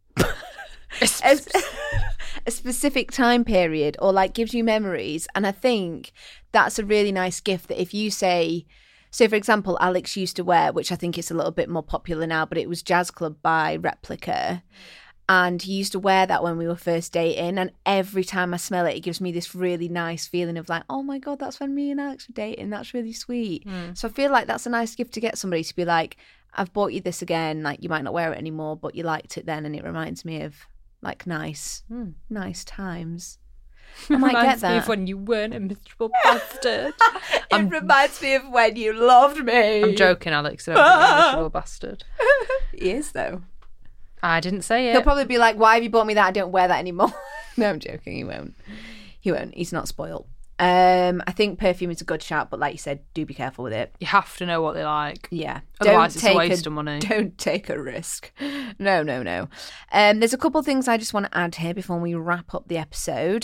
a, a specific time period, or like gives you memories. And I think that's a really nice gift that if you say, so for example, Alex used to wear, which I think is a little bit more popular now, but it was Jazz Club by Replica. And he used to wear that when we were first dating. And every time I smell it, it gives me this really nice feeling of like, oh my God, that's when me and Alex were dating. That's really sweet. Mm. So I feel like that's a nice gift to get somebody, to be like, I've bought you this again. Like, you might not wear it anymore, but you liked it then. And it reminds me of like nice, mm. nice times. I might reminds get that. me of when you weren't a miserable bastard. It I'm, reminds me of when you loved me. I'm joking, Alex. I don't think you're a miserable bastard. He is, though. I didn't say it. He'll probably be like, why have you bought me that? I don't wear that anymore. No, I'm joking. He won't. He won't. He's not spoiled. Um, I think perfume is a good shout, but like you said, do be careful with it. You have to know what they like. Yeah. Otherwise, don't it's a waste a, of money. Don't take a risk. No, no, no. Um, there's a couple of things I just want to add here before we wrap up the episode.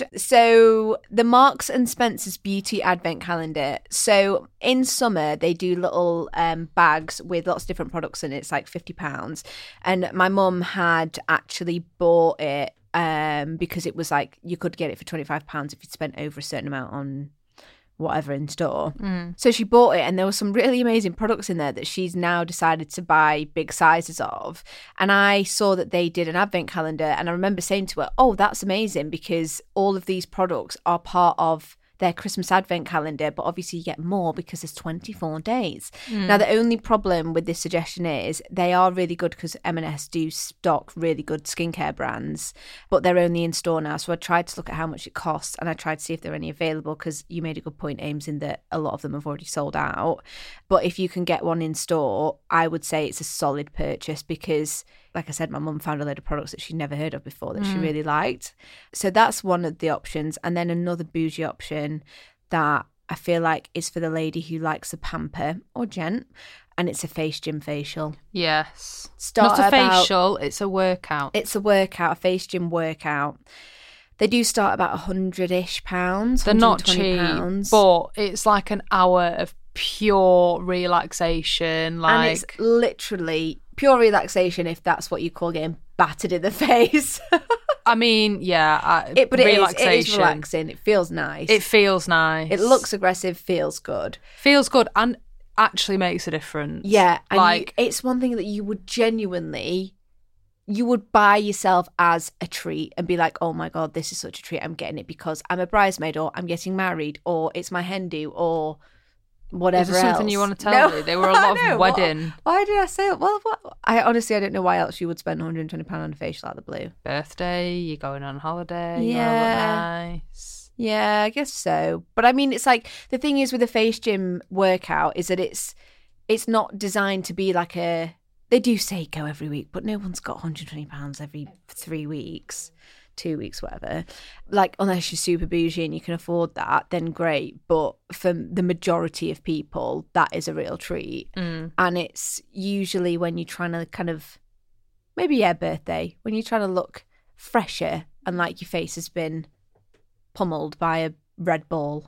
So the Marks and Spencer's Beauty Advent Calendar. So in summer, they do little um, bags with lots of different products in it. It's like fifty pounds. And my mum had actually bought it Um, because it was like you could get it for twenty-five pounds if you'd spent over a certain amount on whatever in store. Mm. So she bought it, and there were some really amazing products in there that she's now decided to buy big sizes of. And I saw that they did an advent calendar, and I remember saying to her, oh, that's amazing, because all of these products are part of their Christmas advent calendar, but obviously you get more because there's twenty-four days. Mm. Now, the only problem with this suggestion is they are really good because M and S do stock really good skincare brands, but they're only in store now. So I tried to look at how much it costs, and I tried to see if there are any available, because you made a good point, Ames, in that a lot of them have already sold out. But if you can get one in store, I would say it's a solid purchase, because like I said, my mum found a load of products that she'd never heard of before that mm. she really liked. So that's one of the options. And then another bougie option that I feel like is for the lady who likes a pamper, or gent, and it's a Face Gym facial. Yes. Start Not a about, facial, it's a workout. It's a workout, a Face Gym workout. They do start about one hundred-ish pounds. They're not cheap, pounds. But it's like an hour of pure relaxation. Like, and it's literally pure relaxation, if that's what you call getting battered in the face. I mean, yeah, I, it, but it relaxation. Is, it is relaxing. It feels nice. It feels nice. It looks aggressive, feels good. Feels good, and actually makes a difference. Yeah, and like you, it's one thing that you would genuinely, you would buy yourself as a treat and be like, oh my God, this is such a treat. I'm getting it because I'm a bridesmaid, or I'm getting married, or it's my hen do, or whatever else. Is there something else. you want to tell no. me? They were a lot no, of wedding. What, why did I say it? Well, what? I honestly, I don't know why else you would spend one hundred twenty pounds on a facial out of the blue. Birthday, you're going on holiday, yeah. You're nice. Yeah, I guess so. But I mean, it's like, the thing is with a Face Gym workout is that it's it's not designed to be like a, they do say go every week, but no one's got one hundred twenty pounds every three weeks. two weeks, whatever. Like, unless you're super bougie and you can afford that, then great. But for the majority of people, that is a real treat. Mm. And it's usually when you're trying to kind of, maybe, yeah, birthday, when you're trying to look fresher and like your face has been pummeled by a red ball.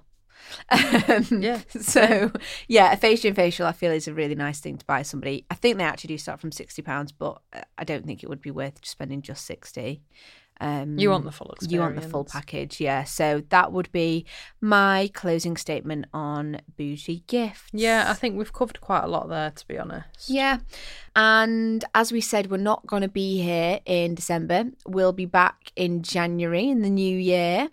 Um, yeah. So, yeah, a Face Gym facial, I feel, is a really nice thing to buy somebody. I think they actually do start from sixty pounds, but I don't think it would be worth spending just sixty. Um, you want the full experience. You want the full package, yeah. So that would be my closing statement on bougie gifts. Yeah, I think we've covered quite a lot there, to be honest. Yeah. And as we said, we're not going to be here in December. We'll be back in January, in the new year.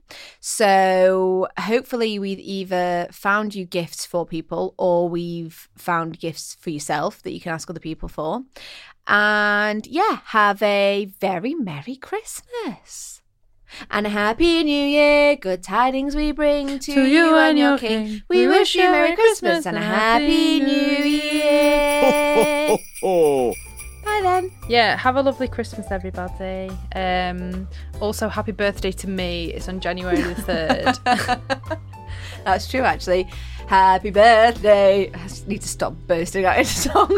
So hopefully we've either found you gifts for people, or we've found gifts for yourself that you can ask other people for. And yeah, have a very Merry Christmas and a Happy New Year. Good tidings we bring to, to you and your King. King. We, we wish you Merry Christmas and a Happy New Year. Ho, ho, ho. Bye then. Yeah, have a lovely Christmas, everybody. Um, also, happy birthday to me. It's on January the third. That's true, actually. Happy birthday. I just need to stop bursting out into song.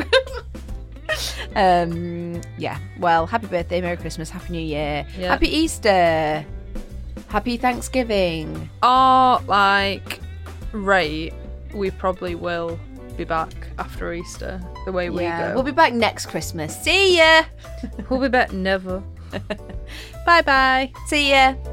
um yeah well happy birthday, Merry Christmas, Happy New Year, yep. Happy Easter, Happy Thanksgiving. Or, like, rate, we probably will be back after Easter, the way we Yeah, go. we'll be back next Christmas. See ya. We'll be back never. Bye bye. See ya.